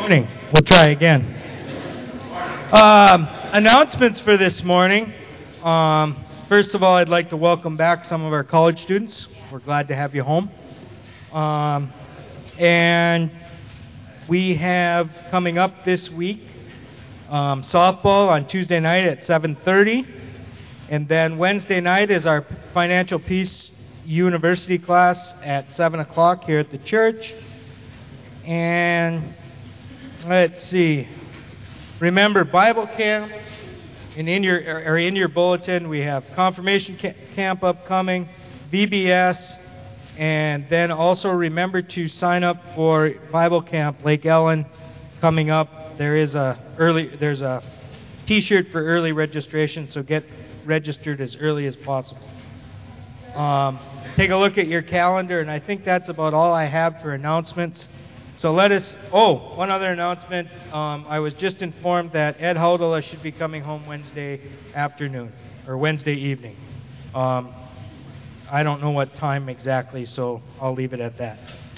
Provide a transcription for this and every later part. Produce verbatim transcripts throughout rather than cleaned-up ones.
morning. We'll try again. Um, announcements for this morning. Um, first of all, I'd like to welcome back some of our college students. We're glad to have you home. Um, and we have coming up this week um, softball on Tuesday night at seven thirty. And then Wednesday night is our Financial Peace University class at seven o'clock here at the church. And let's see. Remember Bible camp, and in your or in your bulletin we have confirmation camp upcoming, V B S, and then also remember to sign up for Bible camp Lake Ellen coming up. There is a early there's a T-shirt for early registration, so get registered as early as possible. Um, take a look at your calendar, and I think that's about all I have for announcements. So let us, oh, one other announcement. Um, I was just informed that Ed Haudola should be coming home Wednesday afternoon, or Wednesday evening. Um, I don't know what time exactly, so I'll leave it at that.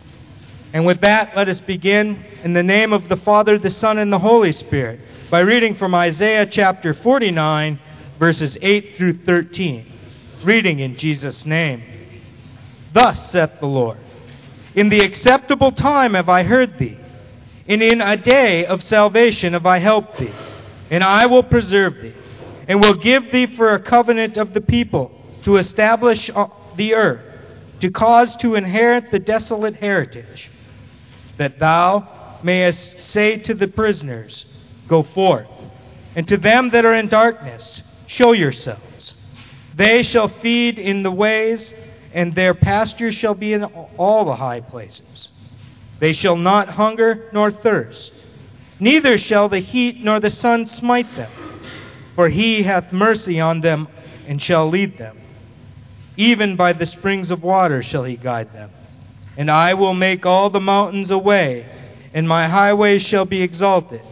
And with that, let us begin in the name of the Father, the Son, and the Holy Spirit, by reading from Isaiah chapter forty-nine, verses eight through thirteen. Reading in Jesus' name. Thus saith the Lord, in the acceptable time have I heard thee, and in a day of salvation have I helped thee. And I will preserve thee, and will give thee for a covenant of the people, to establish the earth, to cause to inherit the desolate heritage, that thou mayest say to the prisoners, go forth, and to them that are in darkness, show yourselves. They shall feed in the ways, and their pasture shall be in all the high places. They shall not hunger nor thirst, neither shall the heat nor the sun smite them. For he hath mercy on them, and shall lead them. Even by the springs of water shall he guide them. And I will make all the mountains a way, and my highways shall be exalted.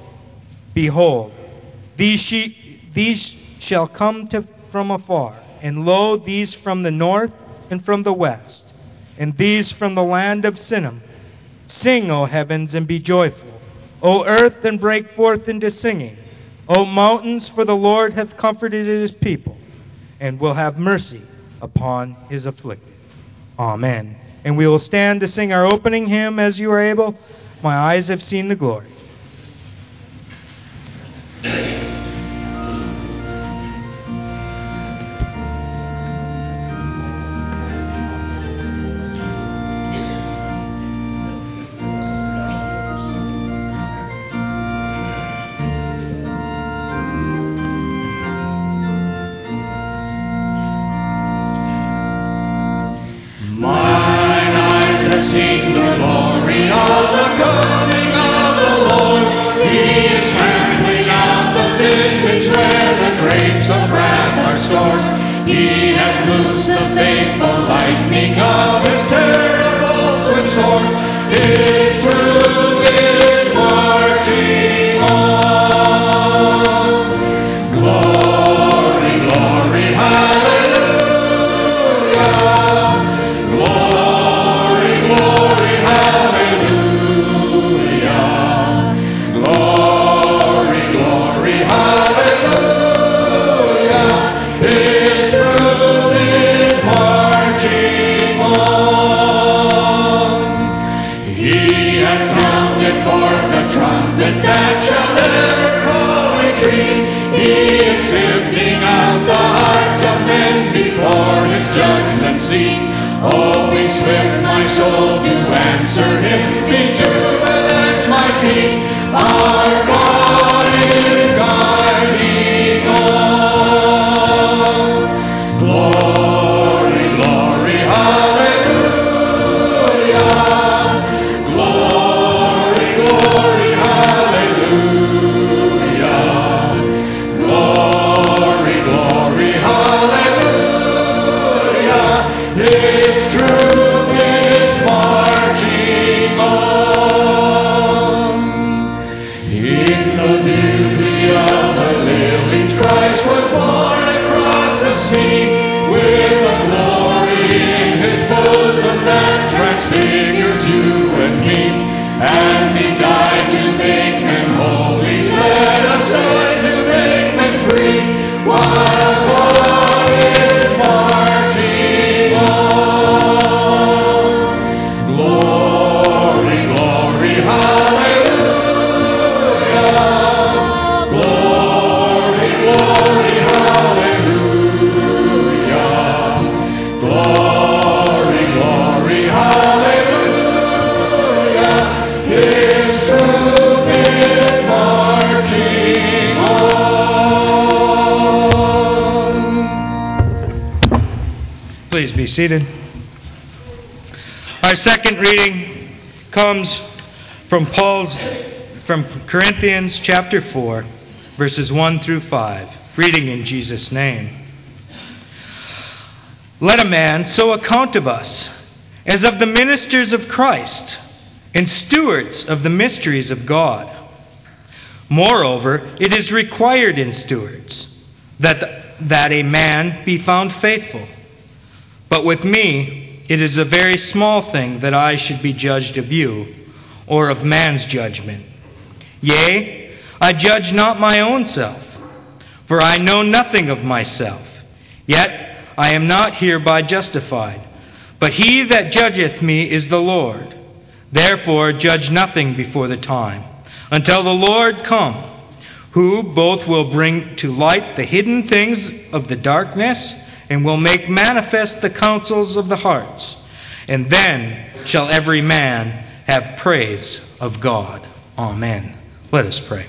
Behold, these, she- these shall come to, from afar, and lo, these from the north, and from the west, and these from the land of Sinim. Sing, O heavens, and be joyful, O earth, and break forth into singing. O mountains, for the Lord hath comforted his people, and will have mercy upon his afflicted. Amen. And we will stand to sing our opening hymn as you are able. My eyes have seen the glory. Glory, seated. Our second reading comes from Paul's from Corinthians chapter four, verses one through five, reading in Jesus' name. Let a man so account of us as of the ministers of Christ and stewards of the mysteries of God. Moreover, it is required in stewards that, that a man be found faithful. But with me, it is a very small thing that I should be judged of you, or of man's judgment. Yea, I judge not my own self, for I know nothing of myself. Yet I am not hereby justified. But he that judgeth me is the Lord. Therefore judge nothing before the time, until the Lord come, who both will bring to light the hidden things of the darkness, and will make manifest the counsels of the hearts. And then shall every man have praise of God. Amen. Let us pray.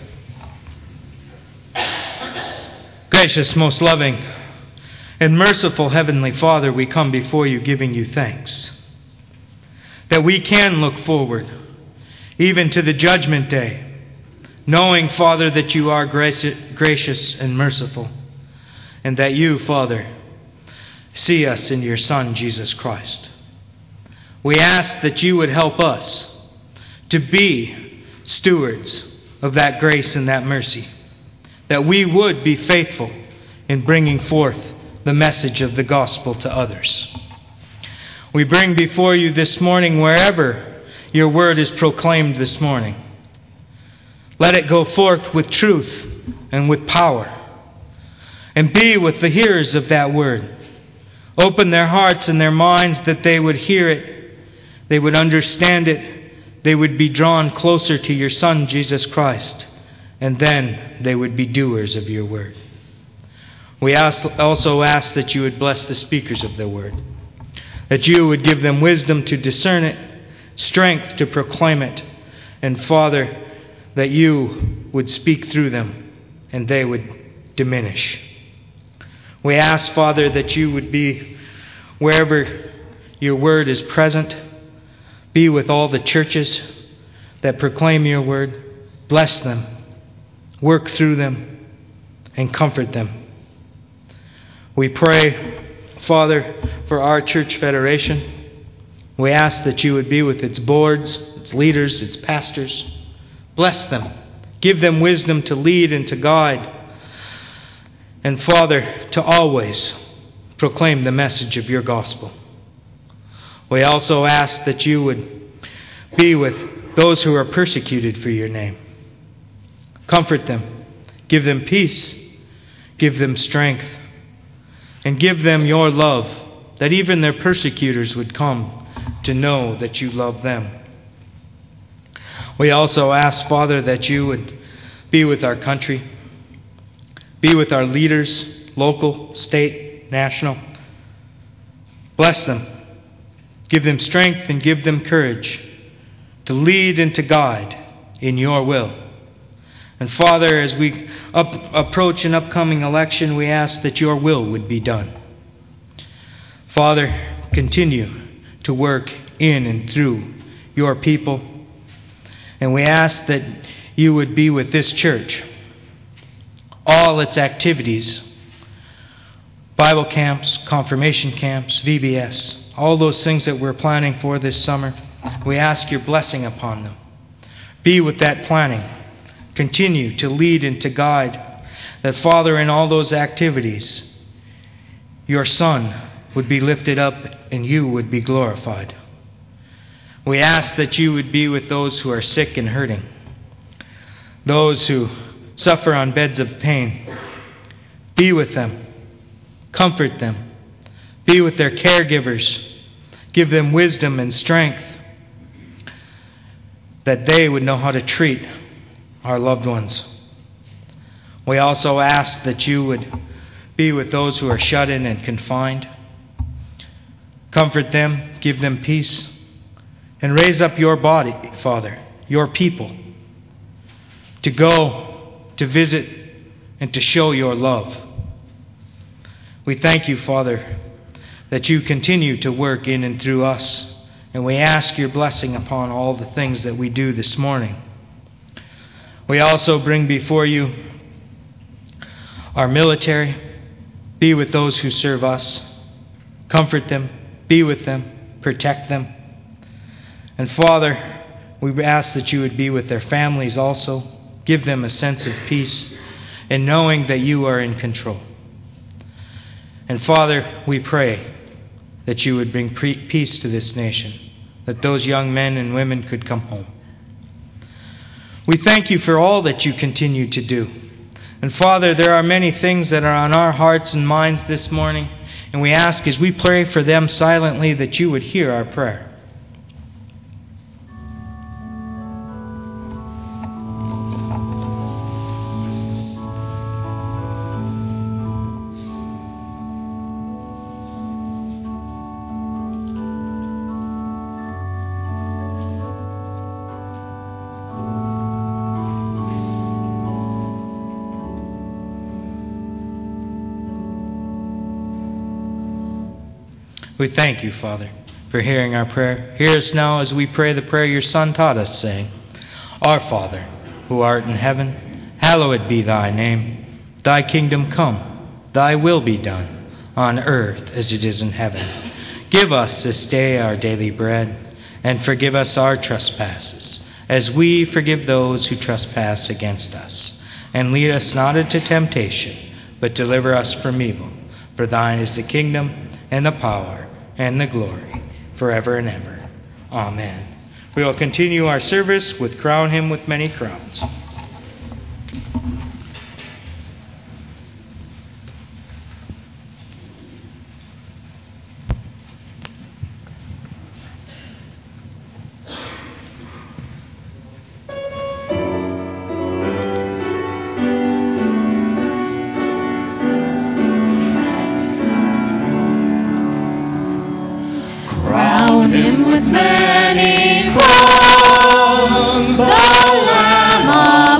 Gracious, most loving, and merciful Heavenly Father, we come before you giving you thanks that we can look forward even to the judgment day, knowing, Father, that you are gracious and merciful, and that you, Father, see us in your Son, Jesus Christ. We ask that you would help us to be stewards of that grace and that mercy, that we would be faithful in bringing forth the message of the gospel to others. We bring before you this morning, wherever your word is proclaimed this morning, let it go forth with truth and with power, and be with the hearers of that word. Open their hearts and their minds that they would hear it, they would understand it, they would be drawn closer to your Son, Jesus Christ, and then they would be doers of your word. We also ask that you would bless the speakers of the word, that you would give them wisdom to discern it, strength to proclaim it, and Father, that you would speak through them and they would diminish. We ask, Father, that you would be wherever your word is present, be with all the churches that proclaim your word, bless them, work through them, and comfort them. We pray, Father, for our church federation. We ask that you would be with its boards, its leaders, its pastors. Bless them. Give them wisdom to lead and to guide. And Father, to always proclaim the message of your gospel. We also ask that you would be with those who are persecuted for your name. Comfort them. Give them peace. Give them strength. And give them your love, that even their persecutors would come to know that you love them. We also ask, Father, that you would be with our country, be with our leaders, local, state, national. Bless them. Give them strength and give them courage to lead and to guide in your will. And Father, as we up, approach an upcoming election, we ask that your will would be done. Father, continue to work in and through your people. And we ask that you would be with this church, all its activities, Bible camps, confirmation camps, V B S, all those things that we're planning for this summer. We ask your blessing upon them. Be with that planning. Continue to lead and to guide. That, Father, in all those activities, your Son would be lifted up and you would be glorified. We ask that you would be with those who are sick and hurting, those who suffer on beds of pain. Be with them. Comfort them. Be with their caregivers. Give them wisdom and strength that they would know how to treat our loved ones. We also ask that you would be with those who are shut in and confined. Comfort them, give them peace, and raise up your body, Father, your people, to go, to visit, and to show your love. We thank you, Father, that you continue to work in and through us. And we ask your blessing upon all the things that we do this morning. We also bring before you our military. Be with those who serve us. Comfort them. Be with them. Protect them. And Father, we ask that you would be with their families also. Give them a sense of peace and knowing that you are in control. And Father, we pray that you would bring pre- peace to this nation, that those young men and women could come home. We thank you for all that you continue to do. And Father, there are many things that are on our hearts and minds this morning, and we ask as we pray for them silently that you would hear our prayer. We thank you, Father, for hearing our prayer. Hear us now as we pray the prayer your Son taught us, saying, Our Father, who art in heaven, hallowed be thy name. Thy kingdom come, thy will be done, on earth as it is in heaven. Give us this day our daily bread, and forgive us our trespasses, as we forgive those who trespass against us. And lead us not into temptation, but deliver us from evil. For thine is the kingdom, and the power, and the glory, forever and ever. Amen. We will continue our service with Crown Him with Many Crowns. Many crowns, the Lamb of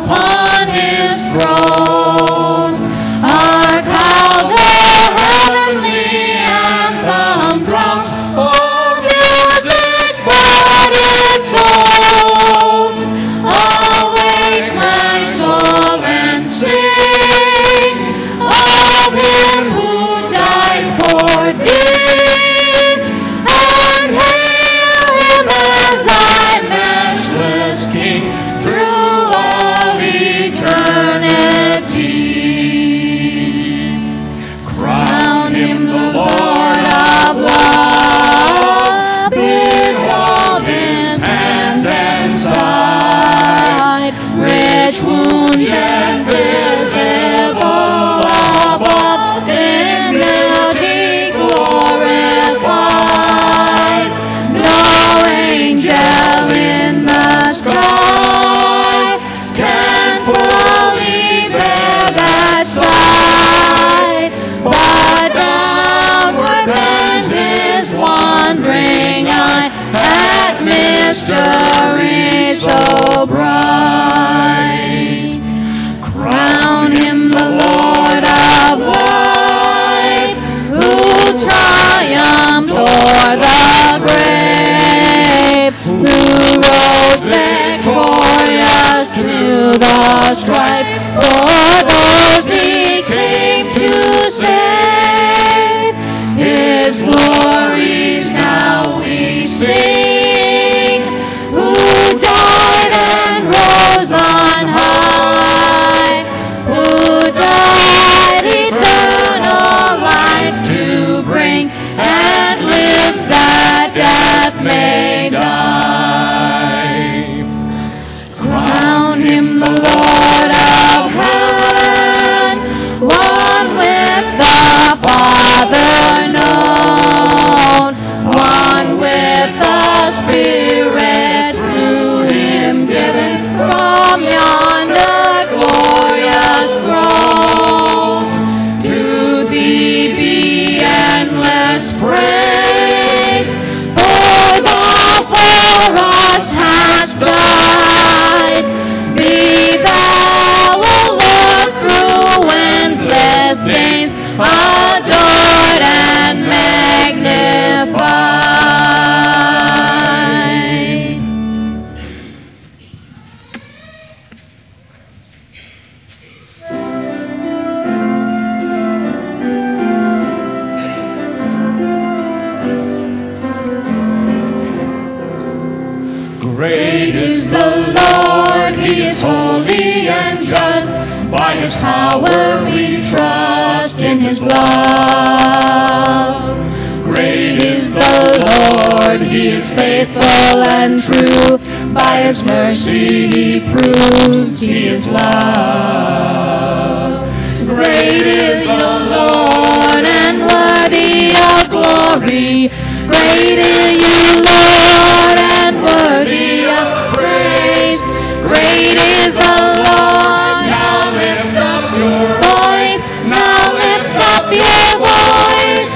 faithful and true. By His mercy He proves He is love. Great is the Lord and worthy of glory. Great is you, Lord, and worthy of praise. Great is the Lord. Now lift up your voice. Now lift up your voice.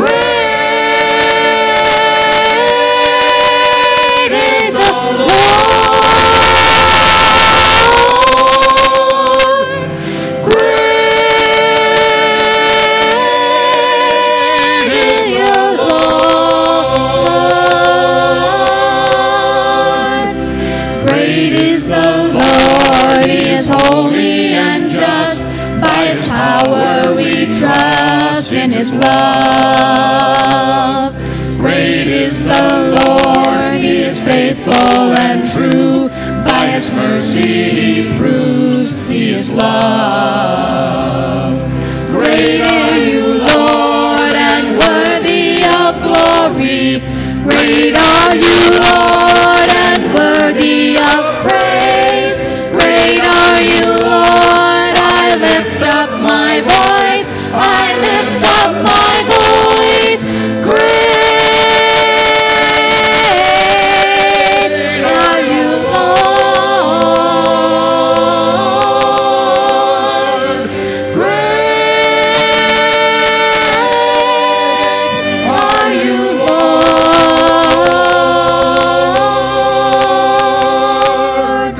Great is the Lord. Great is your Lord. Great is the Lord. He is holy and just. By His power we trust in His love. Great is the Lord. He is faithful and true. By His mercy He proves He is love. Great are you, Lord, and worthy of glory. Great are you, Lord, and worthy of praise. Great are you, Lord. I lift up my voice. I lift up my voice. Great are you, Lord. Great are you, Lord.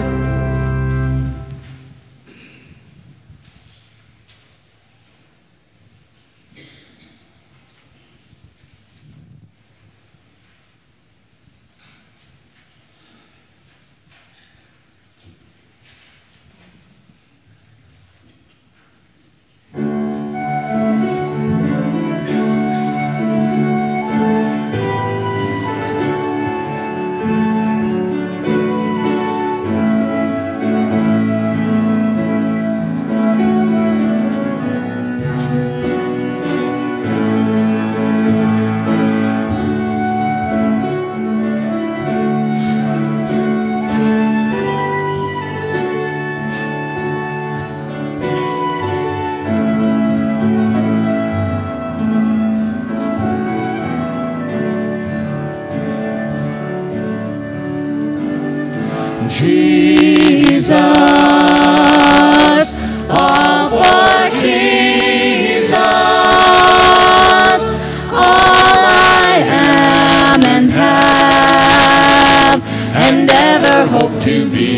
Jesus, all for Jesus, all I am and have, and ever hope to be.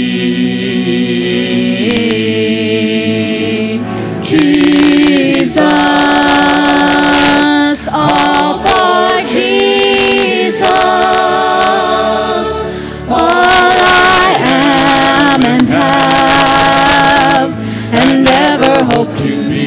Jesus, all for Jesus, all I am and have, and ever hope to be.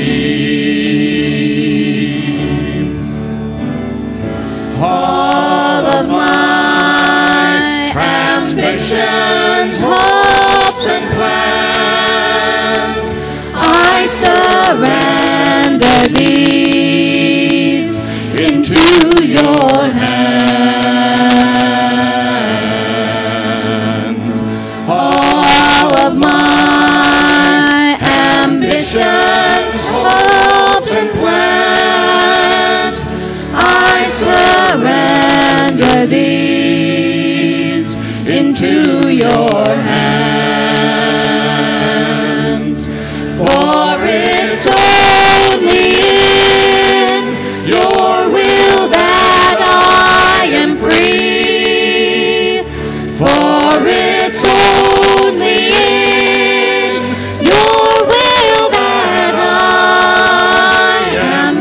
All of my ambitions, hopes, and plans, I surrender these into your hands. All of my ambitions, hopes, and plans, I surrender these into your hands. For it's only in your will that I am free. For it's only in your will that I am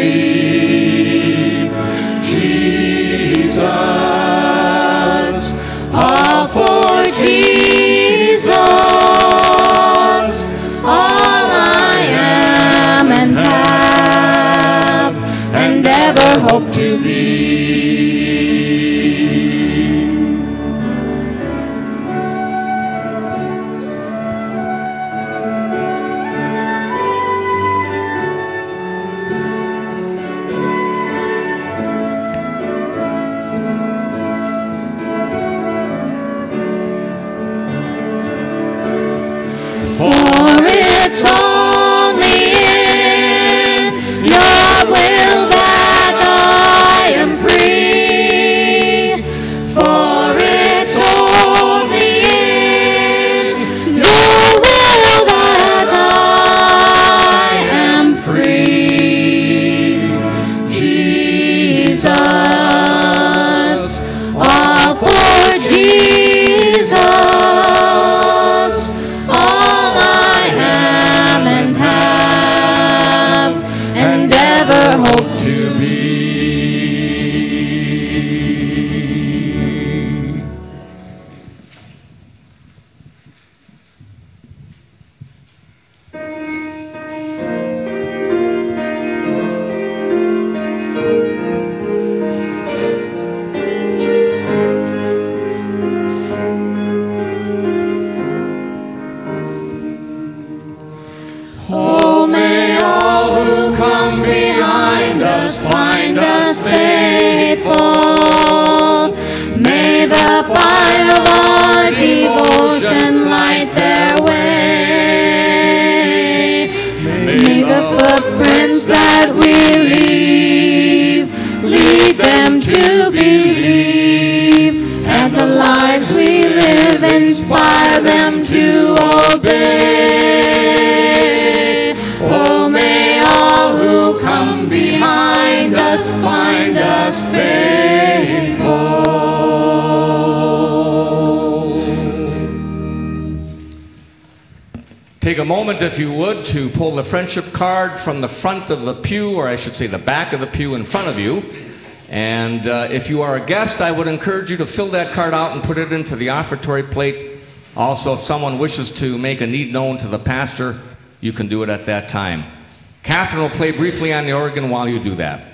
free. Jesus, all for Jesus, Take a moment, if you would, to pull the friendship card from the front of the pew, or I should say the back of the pew in front of you. And uh, if you are a guest, I would encourage you to fill that card out and put it into the offertory plate. Also, if someone wishes to make a need known to the pastor, you can do it at that time. Catherine will play briefly on the organ while you do that.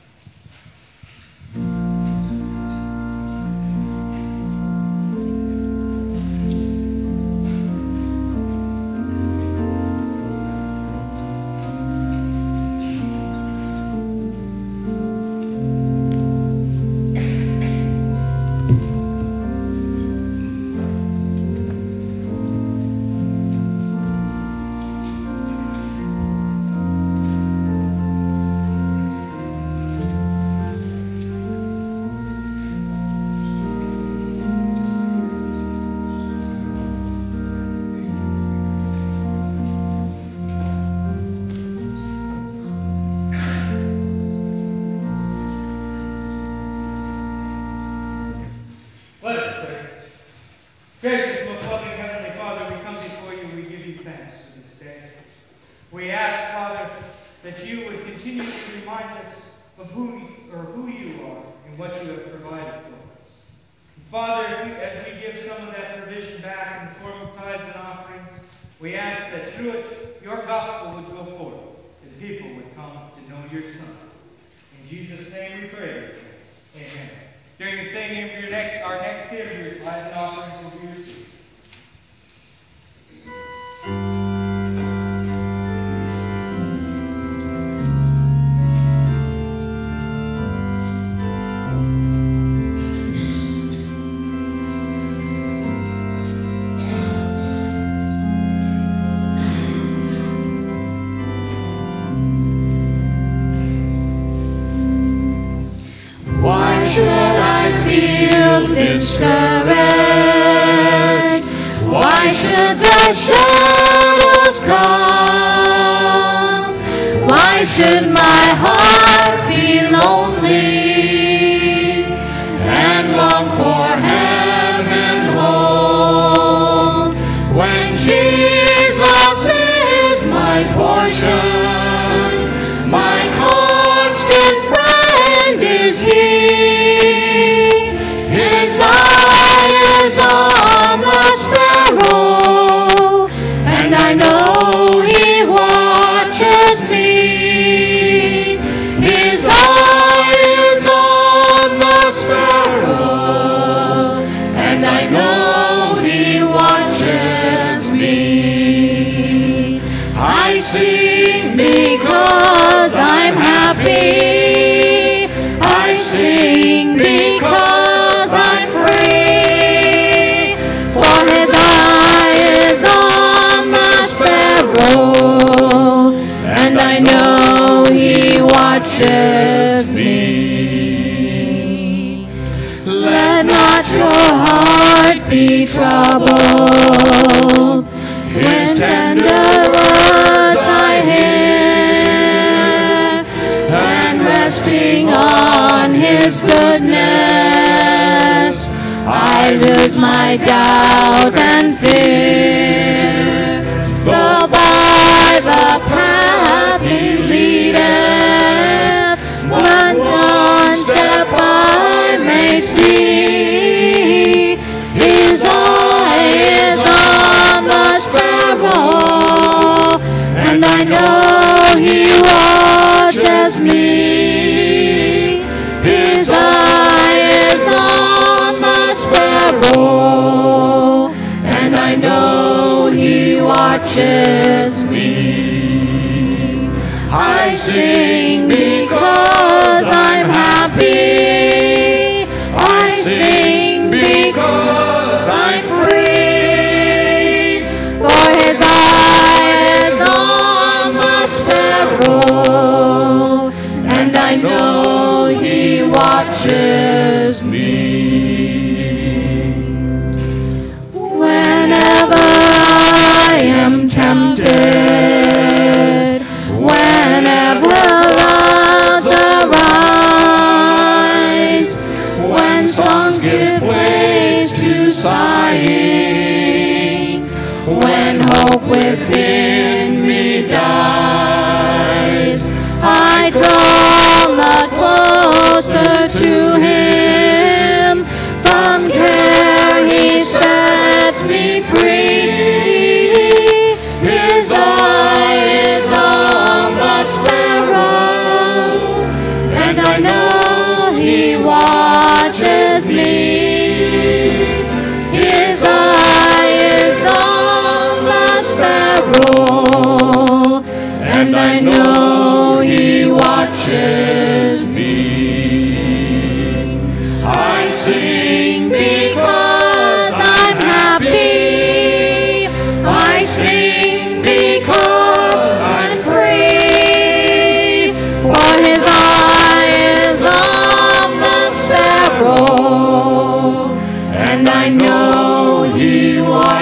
Gracious, most loving Heavenly Father, we come before you, we give you thanks for this day. We ask, Father, that you would continue to remind us of who, or who you are and what you have provided for us. And Father, as we give some of that provision back in the form of tithes and offerings, we ask that through it, your gospel would go forth, that people would come to know your Son. In Jesus' name we pray. Amen. During the singing of your next, our next hymn, your tithes and offerings will be received.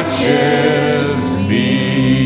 touches me.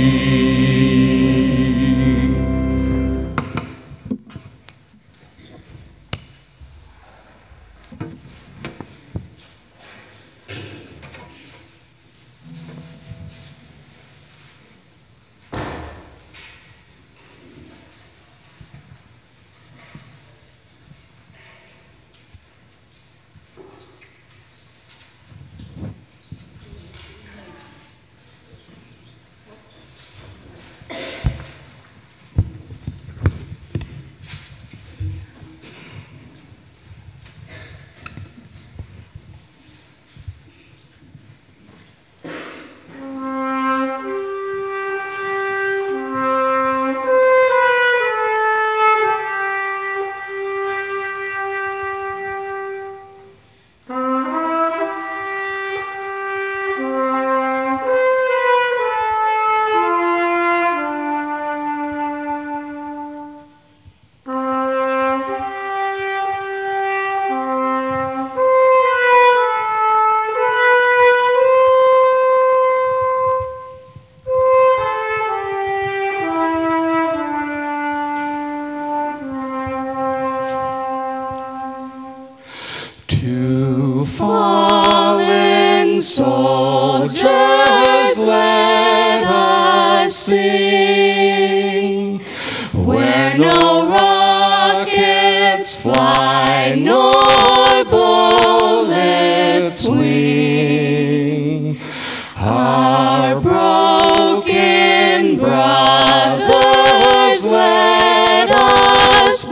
To fallen soldiers let us sing, where no rockets fly nor bullets swing. Our broken brothers let us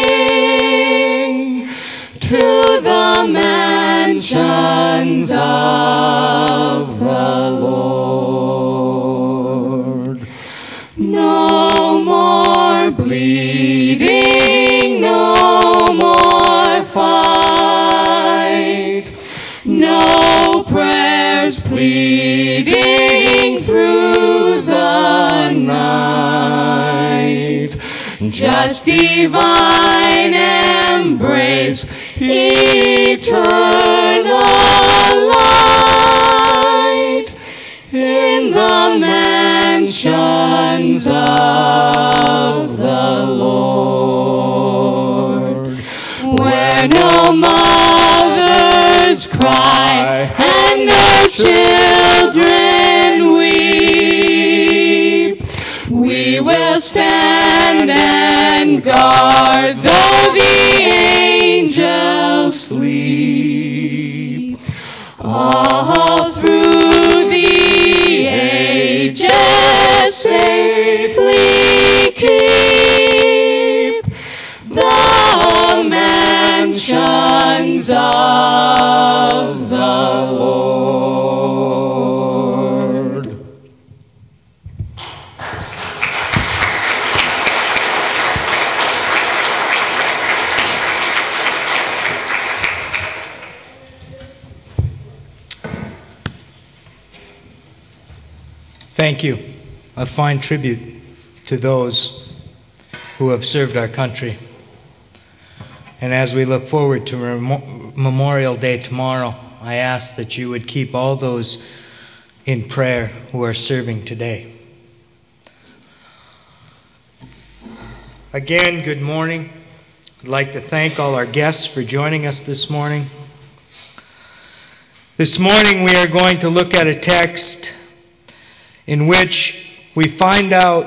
bring to the mansions of the Lord. No more bleeding, no more fight, no prayers pleading through the night, just divine embrace, eternal light in the mansions of the Lord, where no mothers cry and no children weep. We will stand and guard though the angels sleep. All through the ages safely keep the mansions of the Lord. Thank you. A fine tribute to those who have served our country. And as we look forward to Mem- Memorial Day tomorrow, I ask that you would keep all those in prayer who are serving today. Again, good morning. I'd like to thank all our guests for joining us this morning. This morning we are going to look at a text in which we find out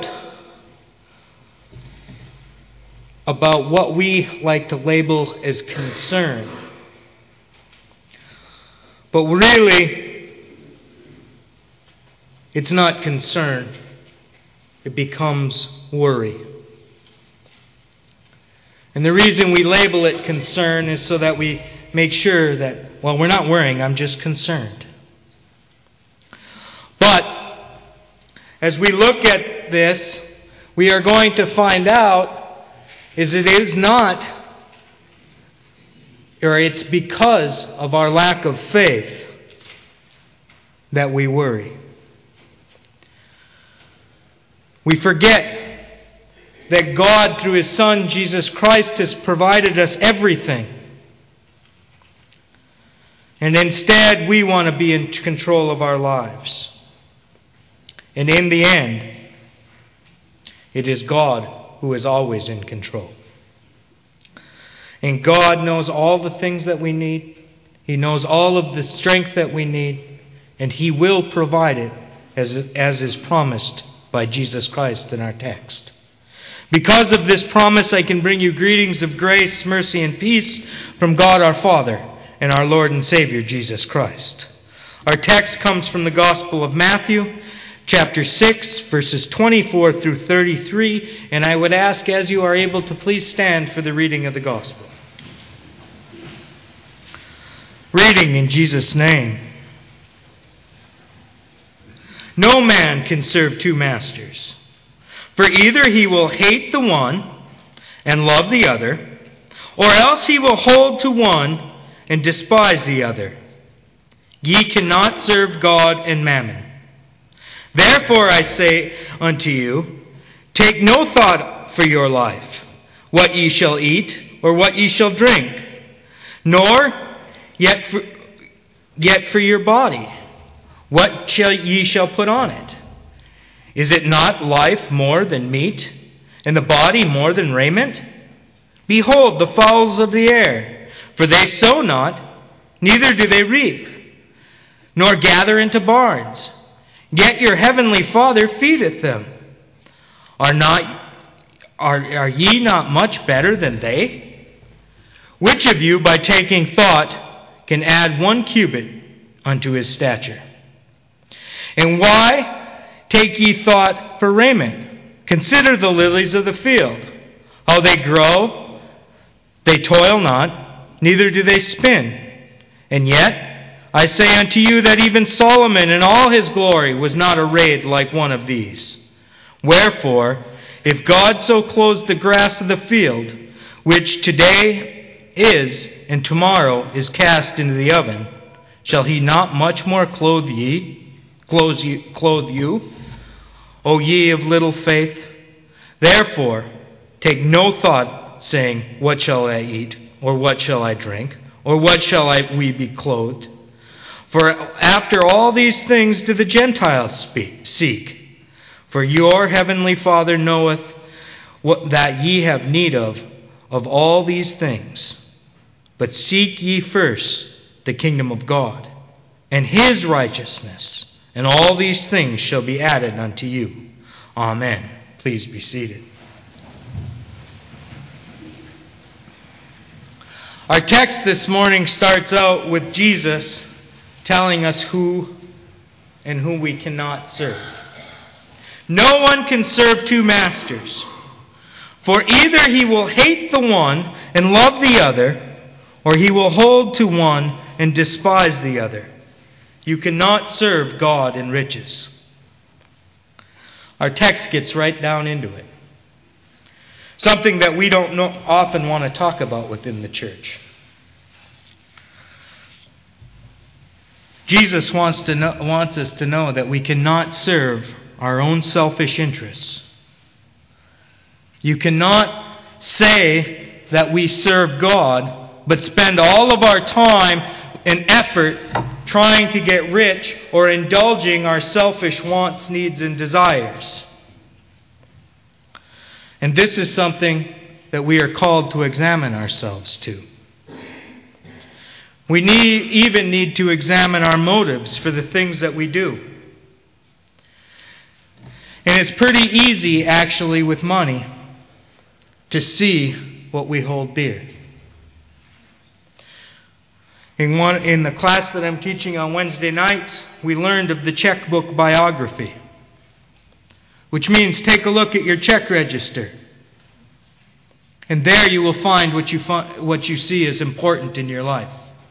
about what we like to label as concern. But really, it's not concern. It becomes worry. And the reason we label it concern is so that we make sure that, well, we're not worrying, I'm just concerned. But as we look at this, we are going to find out is it is not, or it's because of our lack of faith that we worry. We forget that God, through His Son, Jesus Christ, has provided us everything. And instead, we want to be in control of our lives. And in the end, it is God who is always in control. And God knows all the things that we need. He knows all of the strength that we need. And He will provide it as, as is promised by Jesus Christ in our text. Because of this promise, I can bring you greetings of grace, mercy, and peace from God our Father and our Lord and Savior Jesus Christ. Our text comes from the Gospel of Matthew, chapter six, verses twenty-four through thirty-three, and I would ask, as you are able, to please stand for the reading of the Gospel. Reading in Jesus' name. No man can serve two masters, for either he will hate the one and love the other, or else he will hold to one and despise the other. Ye cannot serve God and mammon. Therefore I say unto you, take no thought for your life, what ye shall eat, or what ye shall drink, nor yet for, yet for your body, what shall ye shall put on it? Is it not life more than meat, and the body more than raiment? Behold the fowls of the air, for they sow not, neither do they reap, nor gather into barns, yet your heavenly Father feedeth them. Are not are, are ye not much better than they? Which of you, by taking thought, can add one cubit unto his stature? And why take ye thought for raiment? Consider the lilies of the field, how they grow. They toil not, neither do they spin. And yet I say unto you that even Solomon in all his glory was not arrayed like one of these. Wherefore, if God so clothes the grass of the field, which today is and tomorrow is cast into the oven, shall He not much more clothe ye, clothe you, clothe you, O ye of little faith? Therefore, take no thought, saying, what shall I eat, or what shall I drink, or what shall I, we be clothed? For after all these things do the Gentiles speak, seek. For your heavenly Father knoweth what that ye have need of, of all these things. But seek ye first the kingdom of God, and His righteousness, and all these things shall be added unto you. Amen. Please be seated. Our text this morning starts out with Jesus telling us who and whom we cannot serve. No one can serve two masters, for either he will hate the one and love the other, or he will hold to one and despise the other. You cannot serve God and riches. Our text gets right down into it. Something that we don't know, often want to talk about within the church. Jesus wants to know, wants us to know that we cannot serve our own selfish interests. You cannot say that we serve God, but spend all of our time and effort trying to get rich or indulging our selfish wants, needs, and desires. And this is something that we are called to examine ourselves to. We need, even need to examine our motives for the things that we do. And it's pretty easy, actually, with money, to see what we hold dear. In, one, in the class that I'm teaching on Wednesday nights, we learned of the checkbook biography, which means take a look at your check register. And there you will find what you, fi- what you see is important in your life.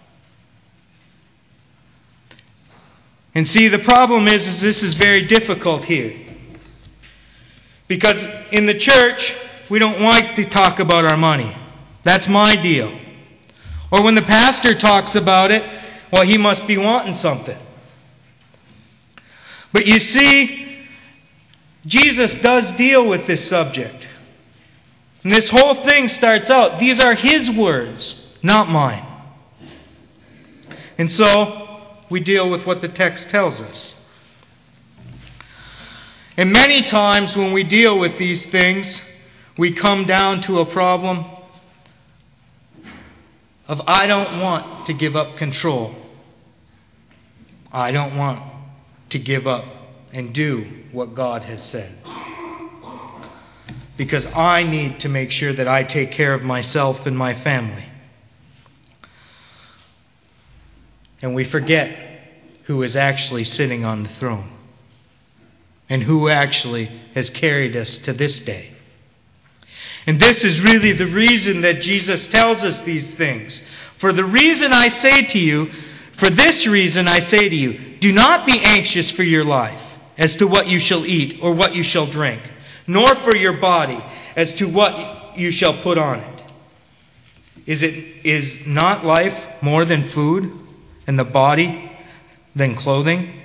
And see, the problem is, is this is very difficult here. Because in the church, we don't like to talk about our money. That's my deal. Or when the pastor talks about it, well, he must be wanting something. But you see, Jesus does deal with this subject. And this whole thing starts out, these are His words, not mine. And so, we deal with what the text tells us. And many times when we deal with these things, we come down to a problem of I don't want to give up control. I don't want to give up and do what God has said. Because I need to make sure that I take care of myself and my family. And we forget who is actually sitting on the throne and who actually has carried us to this day. And this is really the reason that Jesus tells us these things. For the reason I say to you, for this reason I say to you, do not be anxious for your life as to what you shall eat or what you shall drink, nor for your body as to what you shall put on it. Is it is not life more than food, and the body than clothing?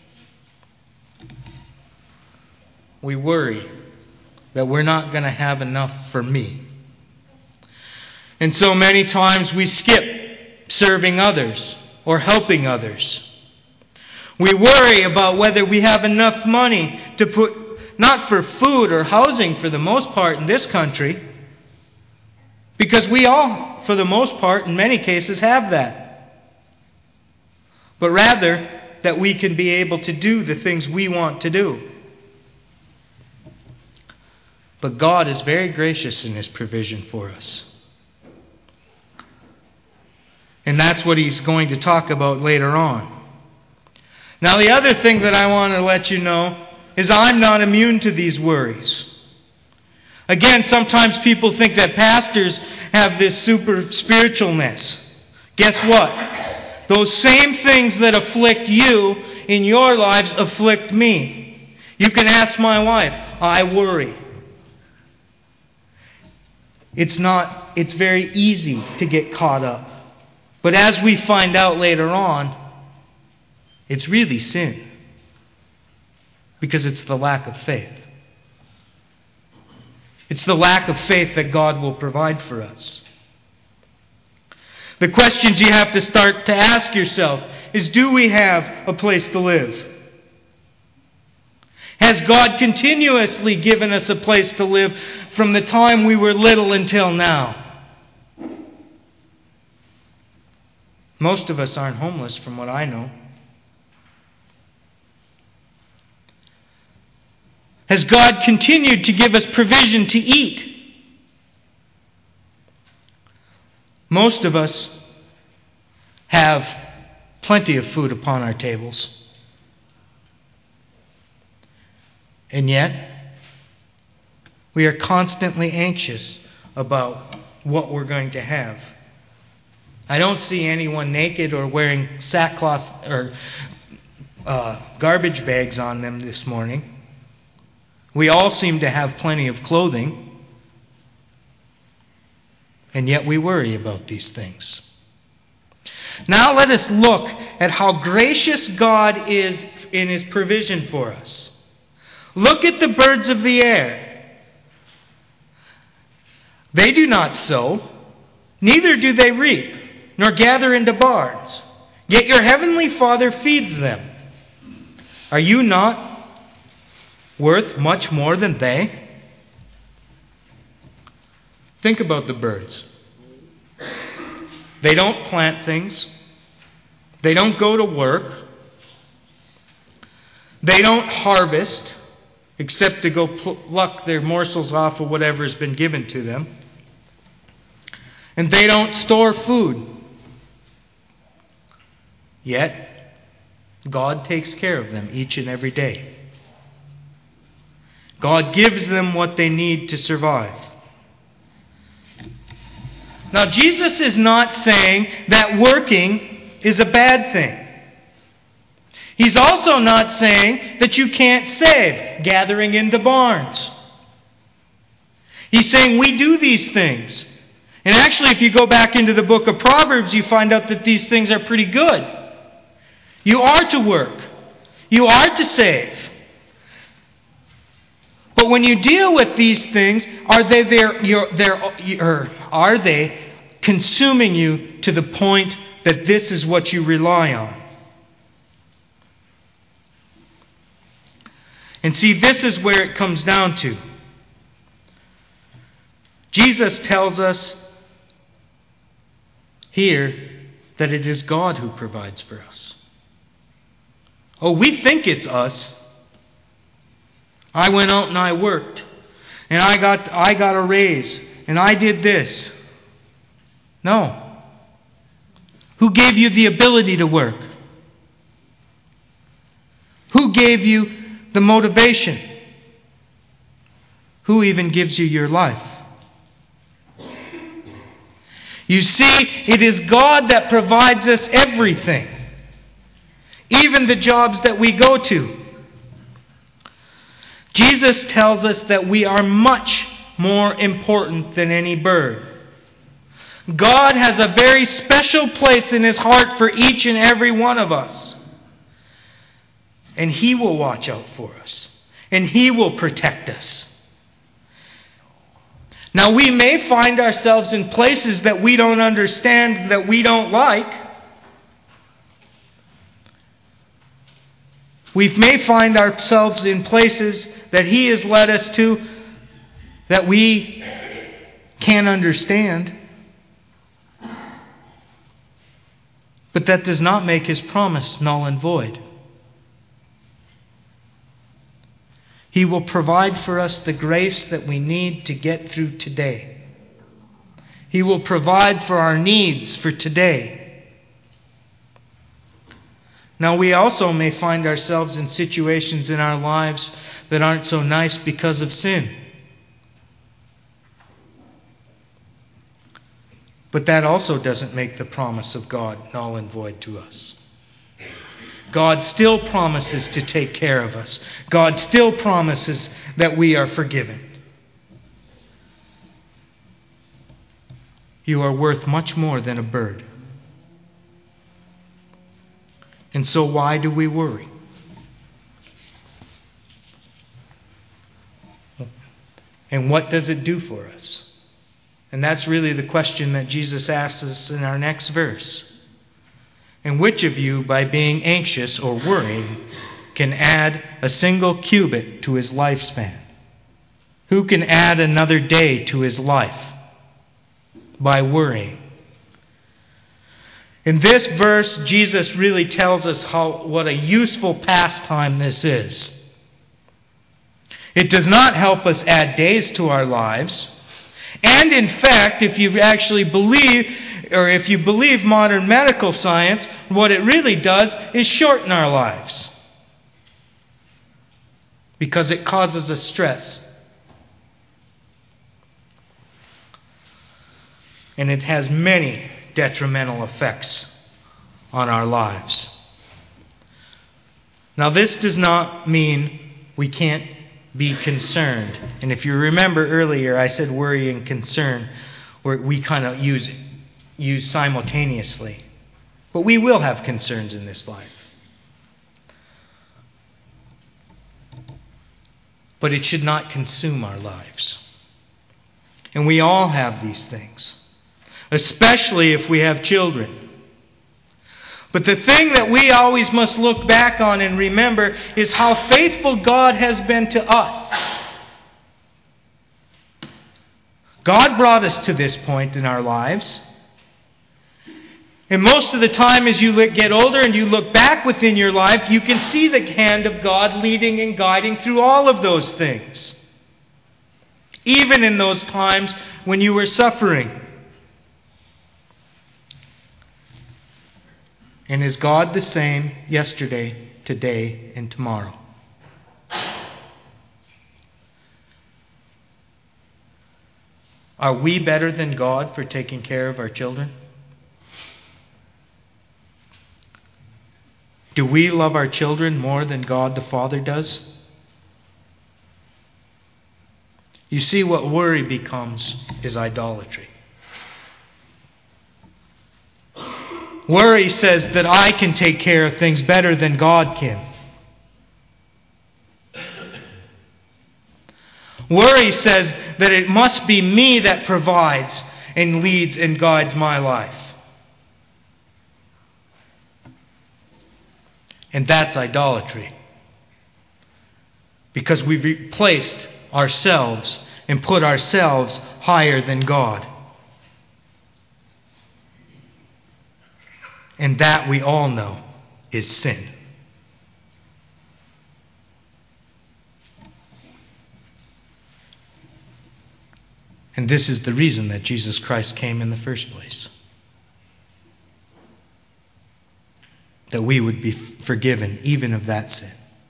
We worry that we're not going to have enough for me. And so many times we skip serving others or helping others. We worry about whether we have enough money to put, not for food or housing for the most part in this country, because we all, for the most part, in many cases, have that. But rather, that we can be able to do the things we want to do. But God is very gracious in His provision for us. And that's what He's going to talk about later on. Now, the other thing that I want to let you know is I'm not immune to these worries. Again, sometimes people think that pastors have this super spiritualness. Guess what? Those same things that afflict you in your lives afflict me. You can ask my wife. I worry. It's not, it's very easy to get caught up. But as we find out later on, it's really sin. Because it's the lack of faith. It's the lack of faith that God will provide for us. The questions you have to start to ask yourself is, do we have a place to live? Has God continuously given us a place to live from the time we were little until now? Most of us aren't homeless from what I know. Has God continued to give us provision to eat? Most of us have plenty of food upon our tables. And yet, we are constantly anxious about what we're going to have. I don't see anyone naked or wearing sackcloth or uh, garbage bags on them this morning. We all seem to have plenty of clothing, and yet we worry about these things. Now let us look at how gracious God is in His provision for us. Look at the birds of the air. They do not sow, neither do they reap, nor gather into barns. Yet your heavenly Father feeds them. Are you not worth much more than they? Think about the birds. They don't plant things. They don't go to work. They don't harvest, except to go pluck their morsels off of whatever has been given to them. And they don't store food. Yet, God takes care of them each and every day. God gives them what they need to survive. Now, Jesus is not saying that working is a bad thing. He's also not saying that you can't save, gathering into barns. He's saying we do these things. And actually, if you go back into the book of Proverbs, you find out that these things are pretty good. You are to work. You are to save. But when you deal with these things, are they there? Your, their, or are they consuming you to the point that this is what you rely on? And see, this is where it comes down to. Jesus tells us here that it is God who provides for us. Oh, we think it's us. I went out and I worked, and I got I got a raise, and I did this. No. Who gave you the ability to work? Who gave you the motivation? Who even gives you your life? You see, it is God that provides us everything, even the jobs that we go to. Jesus tells us that we are much more important than any bird. God has a very special place in His heart for each and every one of us. And He will watch out for us. And He will protect us. Now, we may find ourselves in places that we don't understand, that we don't like. We may find ourselves in places that He has led us to that we can't understand. But that does not make His promise null and void. He will provide for us the grace that we need to get through today. He will provide for our needs for today. Now, we also may find ourselves in situations in our lives that aren't so nice because of sin. But that also doesn't make the promise of God null and void to us. God still promises to take care of us. God still promises that we are forgiven. You are worth much more than a bird. And so why do we worry? And what does it do for us? And that's really the question that Jesus asks us in our next verse. And which of you, by being anxious or worrying, can add a single cubit to his lifespan? Who can add another day to his life by worrying? In this verse, Jesus really tells us how what a useful pastime this is. It does not help us add days to our lives. And in fact, if you actually believe, or if you believe modern medical science, what it really does is shorten our lives. Because it causes us stress. And it has many detrimental effects on our lives. Now, this does not mean we can't be concerned. And if you remember earlier, I said worry and concern, where we kind of use use simultaneously. But we will have concerns in this life. But it should not consume our lives. And we all have these things, especially if we have children. But the thing that we always must look back on and remember is how faithful God has been to us. God brought us to this point in our lives. And most of the time as you get older and you look back within your life, you can see the hand of God leading and guiding through all of those things. Even in those times when you were suffering. And is God the same yesterday, today, and tomorrow? Are we better than God for taking care of our children? Do we love our children more than God the Father does? You see, what worry becomes is idolatry. Worry says that I can take care of things better than God can. Worry says that it must be me that provides and leads and guides my life. And that's idolatry. because we've replaced ourselves and put ourselves higher than God. And that, we all know, is sin. And this is the reason that Jesus Christ came in the first place. That we would be forgiven even of that sin.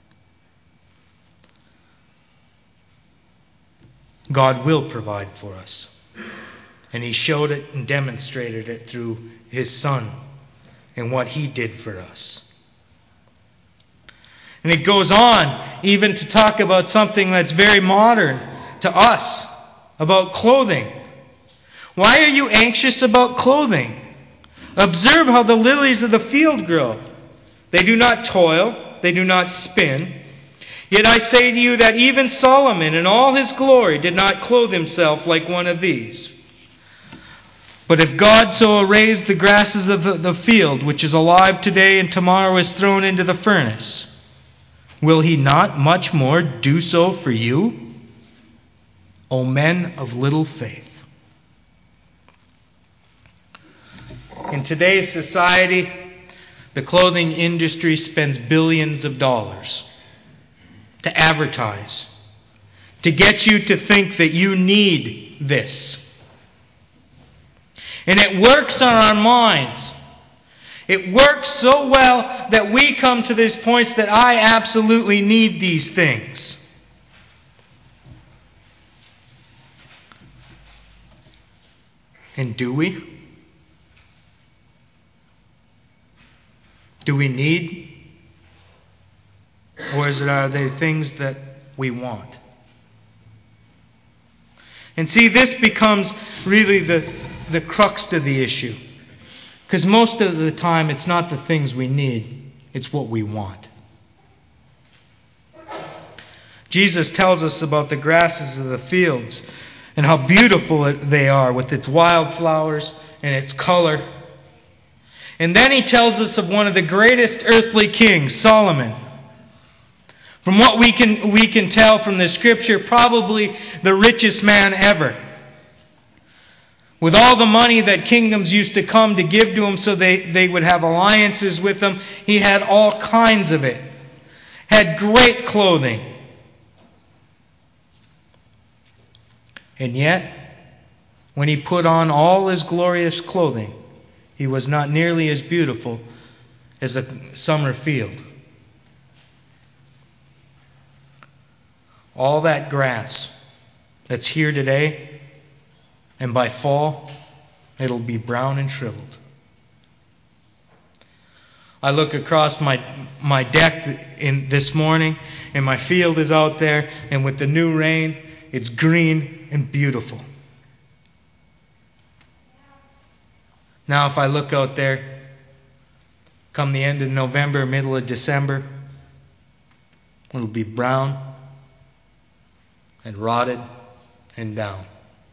God will provide for us. And He showed it and demonstrated it through His Son and what He did for us. And it goes on even to talk about something that's very modern to us, about clothing. Why are you anxious about clothing? Observe how the lilies of the field grow. They do not toil, they do not spin. Yet I say to you that even Solomon in all his glory did not clothe himself like one of these. But if God so arrays the grasses of the, the field, which is alive today and tomorrow is thrown into the furnace, will He not much more do so for you, O men of little faith? In today's society, the clothing industry spends billions of dollars to advertise, to get you to think that you need this. And it works on our minds. It works so well that we come to this point that I absolutely need these things. And do we? Do we need? Or is it, are they things that we want? And see, this becomes really the, the crux to the issue. Because most of the time, it's not the things we need, it's what we want. Jesus tells us about the grasses of the fields and how beautiful they are with its wildflowers and its color. And then He tells us of one of the greatest earthly kings, Solomon. From what we can we can tell from the Scripture, probably the richest man ever. With all the money that kingdoms used to come to give to him so they, they would have alliances with him, he had all kinds of it. Had great clothing. And yet, when he put on all his glorious clothing, he was not nearly as beautiful as a summer field. All that grass that's here today, and by fall, it'll be brown and shriveled. I look across my my deck in this morning, and my field is out there, and with the new rain, it's green and beautiful. Now, if I look out there, come the end of November, middle of December, it'll be brown and rotted and down.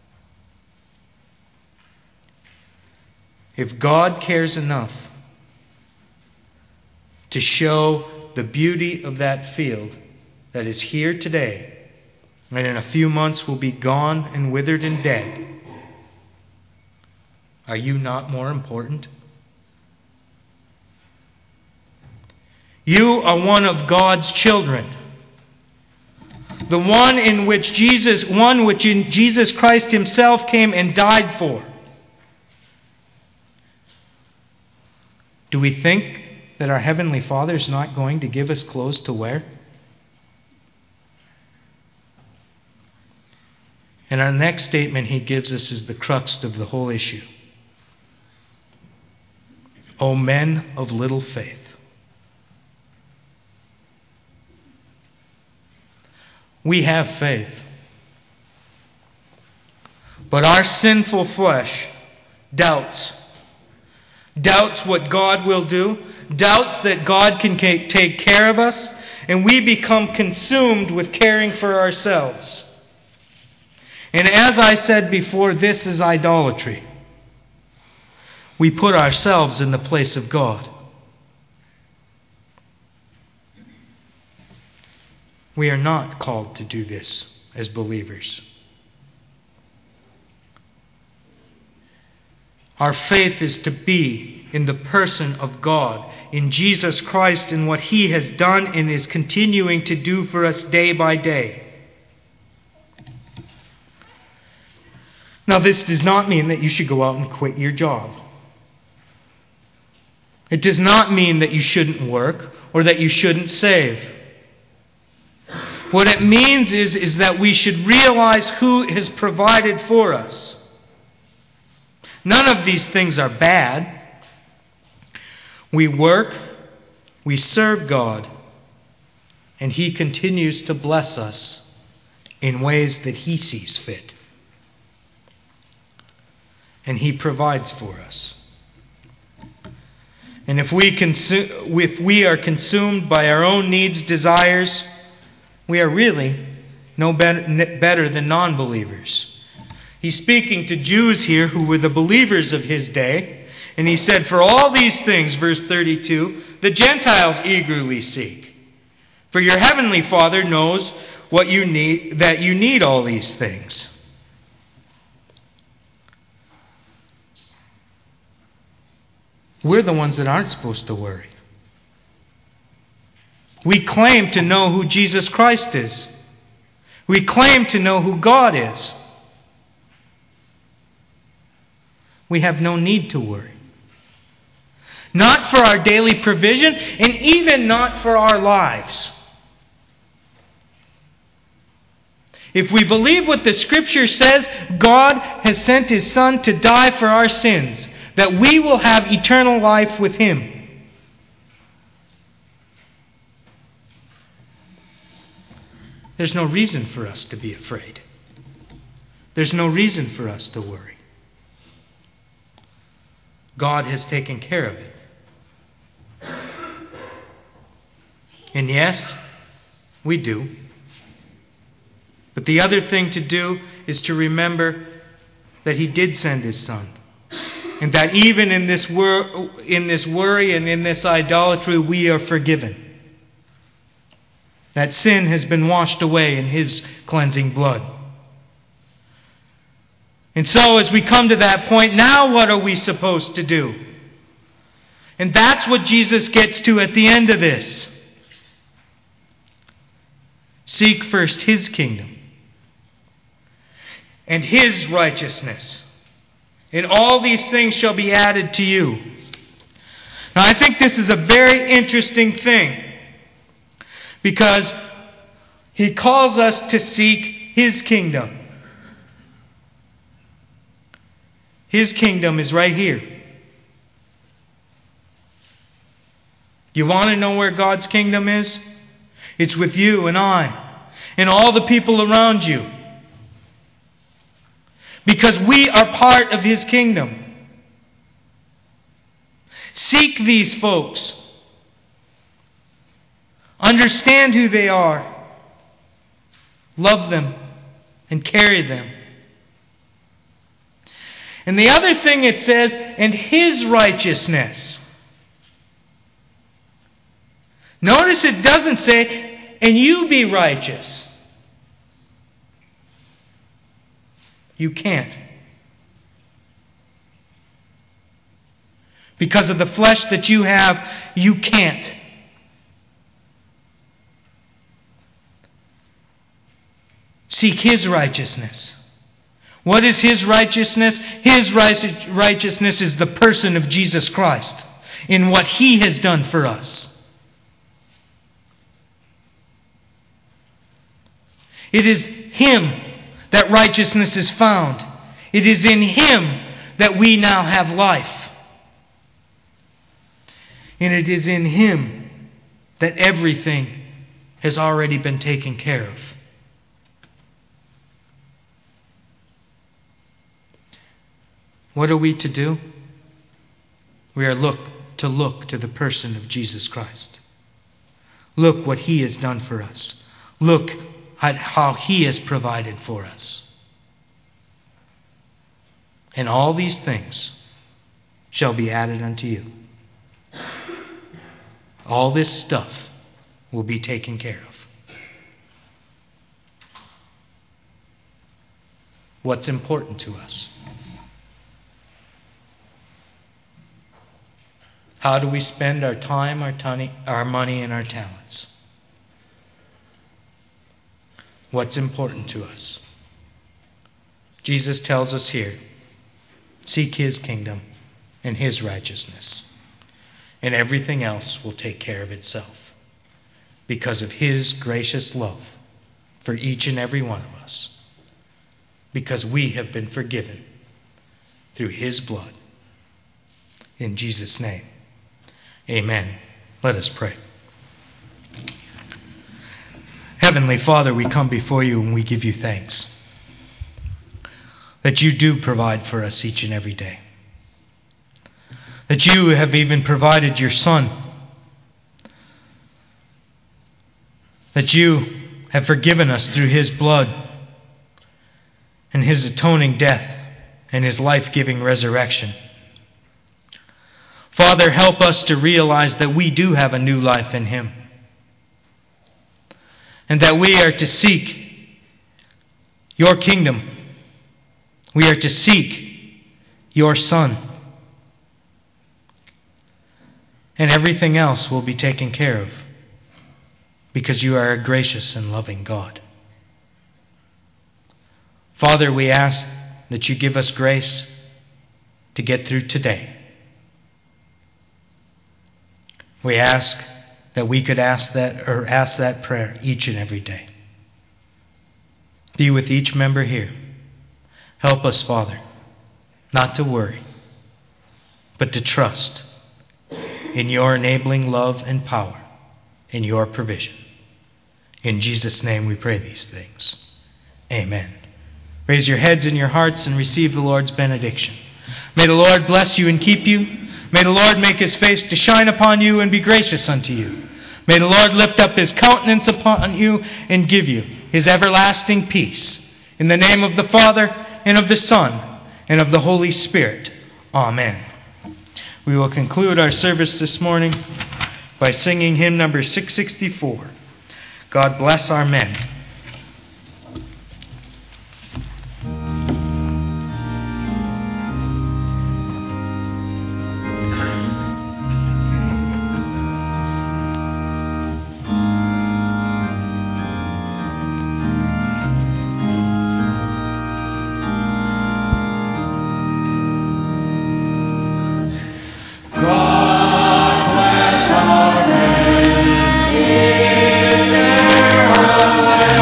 If God cares enough to show the beauty of that field that is here today, and in a few months will be gone and withered and dead, are you not more important? You are one of God's children. The one in which Jesus, one which in Jesus Christ Himself came and died for. Do we think that our Heavenly Father is not going to give us clothes to wear? And our next statement He gives us is the crux of the whole issue. O men of little faith. We have faith. But our sinful flesh doubts. Doubts what God will do. Doubts that God can take care of us. And we become consumed with caring for ourselves. And as I said before, this is idolatry. We put ourselves in the place of God. We are not called to do this as believers. Our faith is to be in the person of God, in Jesus Christ, and what He has done and is continuing to do for us day by day. Now, this does not mean that you should go out and quit your job. It does not mean that you shouldn't work or that you shouldn't save. What it means is, is that we should realize who has provided for us. None of these things are bad. We work, we serve God, and He continues to bless us in ways that He sees fit. And He provides for us. And if we, consu- if we are consumed by our own needs, desires, we are really no be- better than non-believers. He's speaking to Jews here who were the believers of His day. And He said, for all these things, verse thirty-two, the Gentiles eagerly seek. For your heavenly Father knows what you need, that you need all these things. We're the ones that aren't supposed to worry. We claim to know who Jesus Christ is. We claim to know who God is. We have no need to worry. Not for our daily provision, and even not for our lives. If we believe what the Scripture says, God has sent His Son to die for our sins, that we will have eternal life with Him. There's no reason for us to be afraid. There's no reason for us to worry. God has taken care of it. And yes, we do. But the other thing to do is to remember that He did send His Son. And that even in this, wor- in this worry and in this idolatry, we are forgiven. That sin has been washed away in His cleansing blood. And so as we come to that point, now what are we supposed to do? And that's what Jesus gets to at the end of this. Seek first His kingdom and His righteousness, and all these things shall be added to you. Now, I think this is a very interesting thing, because He calls us to seek His kingdom. His kingdom is right here. You want to know where God's kingdom is? It's with you and I and all the people around you. Because we are part of His kingdom. Seek these folks. Understand who they are. Love them and carry them. And the other thing it says, and His righteousness. Notice it doesn't say, and you be righteous. You can't. Because of the flesh that you have, you can't. Seek His righteousness. What is His righteousness? His righteousness is the person of Jesus Christ in what He has done for us. It is Him that righteousness is found. It is in Him that we now have life. And it is in Him that everything has already been taken care of. What are we to do? We are look to look to the person of Jesus Christ. Look what He has done for us. Look at how He has provided for us. And all these things shall be added unto you. All this stuff will be taken care of. what's important to us? How do we spend our time, our, tony, our money, and our talents? What's important to us? Jesus tells us here, seek His kingdom and His righteousness, and everything else will take care of itself because of His gracious love for each and every one of us, because we have been forgiven through His blood. In Jesus' name, amen. Let us pray. Heavenly Father, we come before you and we give you thanks that you do provide for us each and every day. That you have even provided your Son. That you have forgiven us through His blood and His atoning death and His life-giving resurrection. Father, help us to realize that we do have a new life in Him, and that we are to seek your kingdom. We are to seek your Son. And everything else will be taken care of because you are a gracious and loving God. Father, we ask that you give us grace to get through today. We ask that we could ask that or ask that prayer each and every day. Be with each member here. Help us, Father, not to worry, but to trust in your enabling love and power, in your provision. In Jesus' name we pray these things. Amen. Raise your heads and your hearts and receive the Lord's benediction. May the Lord bless you and keep you. May the Lord make His face to shine upon you and be gracious unto you. May the Lord lift up His countenance upon you and give you His everlasting peace. In the name of the Father, and of the Son, and of the Holy Spirit. Amen. We will conclude our service this morning by singing hymn number six sixty-four, God Bless Our Men. God bless our men in their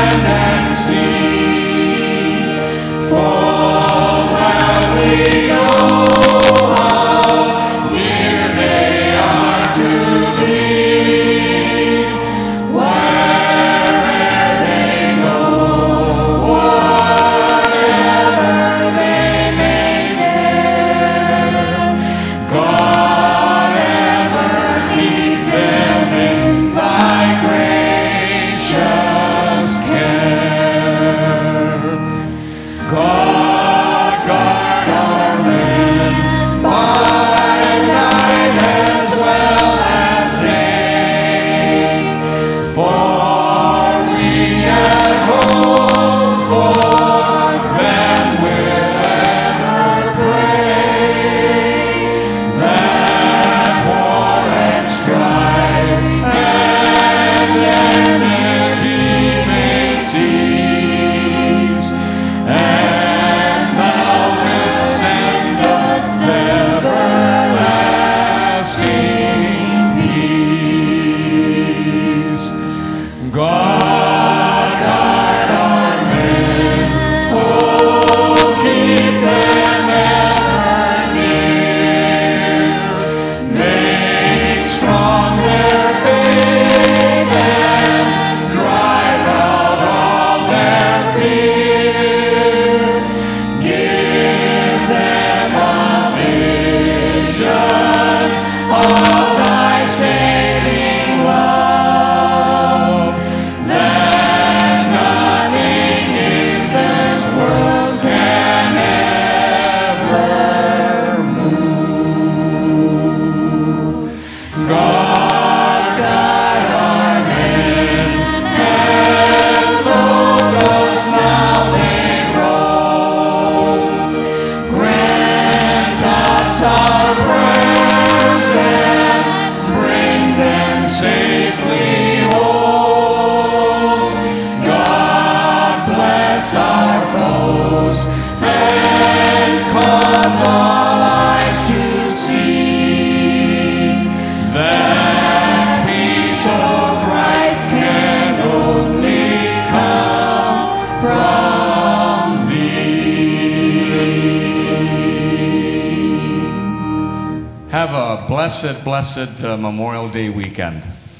blessed, blessed uh, Memorial Day weekend.